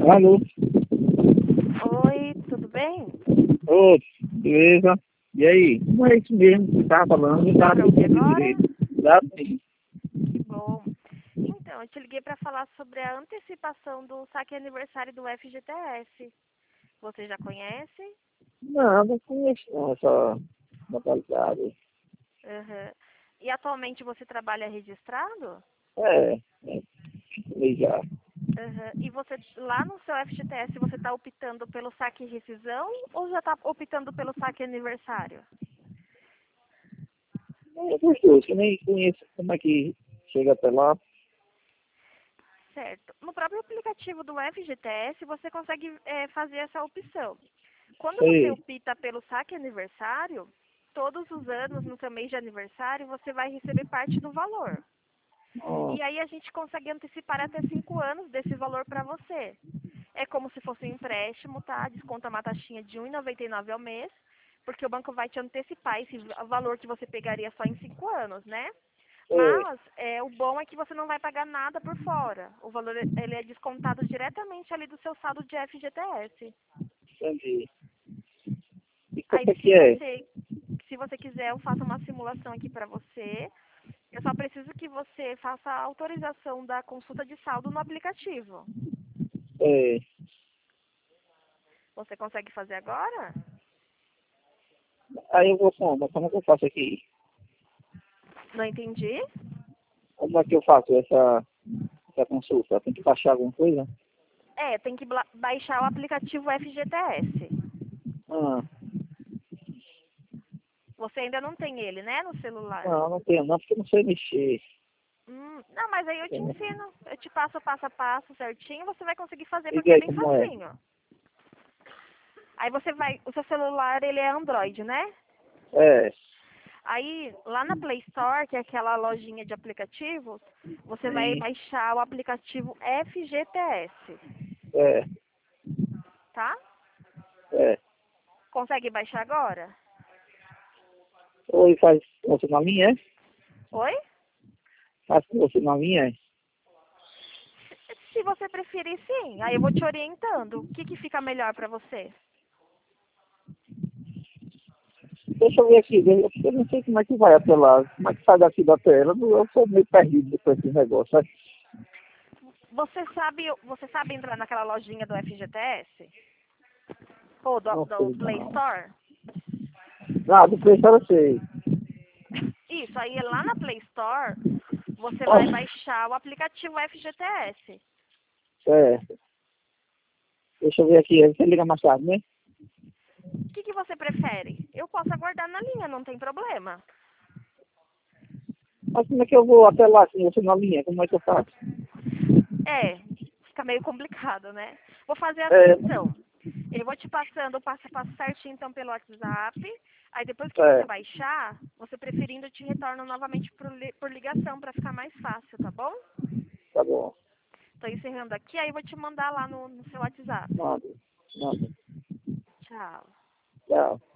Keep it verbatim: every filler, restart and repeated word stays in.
Alô? Oi, tudo bem? Ô, beleza? E aí? Não é isso mesmo que você estava falando, não Dá estava pra ouvir entendendo agora? direito. Dá sim. Que bom. Então, eu te liguei para falar sobre a antecipação do saque aniversário do F G T S. Você já conhece? Não, não conheço não, essa modalidade. Uhum. E atualmente você trabalha registrado? É, é, falei já. Uhum. E você, lá no seu F G T S, você está optando pelo saque e rescisão ou já está optando pelo saque aniversário? É gostoso, eu nem conheço como é que chega até lá. Certo. No próprio aplicativo do F G T S, você consegue é, fazer essa opção. Quando você Sei. opta pelo saque aniversário, todos os anos, no seu mês de aniversário, você vai receber parte do valor. Ó, E aí a gente consegue antecipar até cinco anos desse valor para você. É como se fosse um empréstimo, tá? Desconta uma taxinha de um real e noventa e nove centavos ao mês, porque o banco vai te antecipar esse valor que você pegaria só em cinco anos, né? sei, Mas é, o bom é que você não vai pagar nada por fora. O valor ele é descontado diretamente ali do seu saldo de F G T S. entendi. E Aí quanto é se que é? você se você quiser, eu faço uma simulação aqui para você. Eu só preciso que você faça a autorização da consulta de saldo no aplicativo. É, Você consegue fazer agora? aí eu vou como? Como é que eu faço aqui? Não entendi. Como é que eu faço essa, essa consulta? Tem que baixar alguma coisa? É, tem que bla- baixar o aplicativo F G T S. Ah, Você ainda não tem ele, né, no celular? não, não tenho não, porque eu não sei mexer. Hum, não, mas aí eu te Entendeu? ensino. Eu te passo o passo a passo certinho, você vai conseguir fazer Diga porque é aí bem como é. facinho. Aí você vai, o seu celular ele é Android, né? É, Aí lá na Play Store, que é aquela lojinha de aplicativos, você vai sim, baixar o aplicativo F G T S, é, tá? é. Consegue baixar agora? Oi, faz com você na linha, é? Oi? Faz com você na linha, é? Se você preferir, sim. Aí eu vou te orientando. O que que fica melhor pra você? Deixa eu ver aqui, eu eu não sei como é que vai até lá, como é que sai daqui da tela, eu sou meio perdido com esse negócio, sabe? Você sabe, você sabe entrar naquela lojinha do F G T S? Ou do, Não do sei Play não. Store? Ah, do preço eu sei. Isso, aí lá na Play Store, você vai Ah, baixar o aplicativo F G T S. certo. Deixa eu ver aqui, você liga mais tarde, né? O que que você prefere? Eu posso aguardar na linha, não tem problema. Mas como é que eu vou até lá com você na linha? Como é que eu faço? É, fica meio complicado, né? Vou fazer assim É, então. Eu vou te passando o passo a passo certinho então pelo WhatsApp. Aí depois que você é, baixar, você preferindo, eu te retorno novamente por, li- por ligação para ficar mais fácil, tá bom? tá bom. Tô encerrando aqui, aí eu vou te mandar lá no, no seu WhatsApp. Nada, nada. Tchau. Tchau.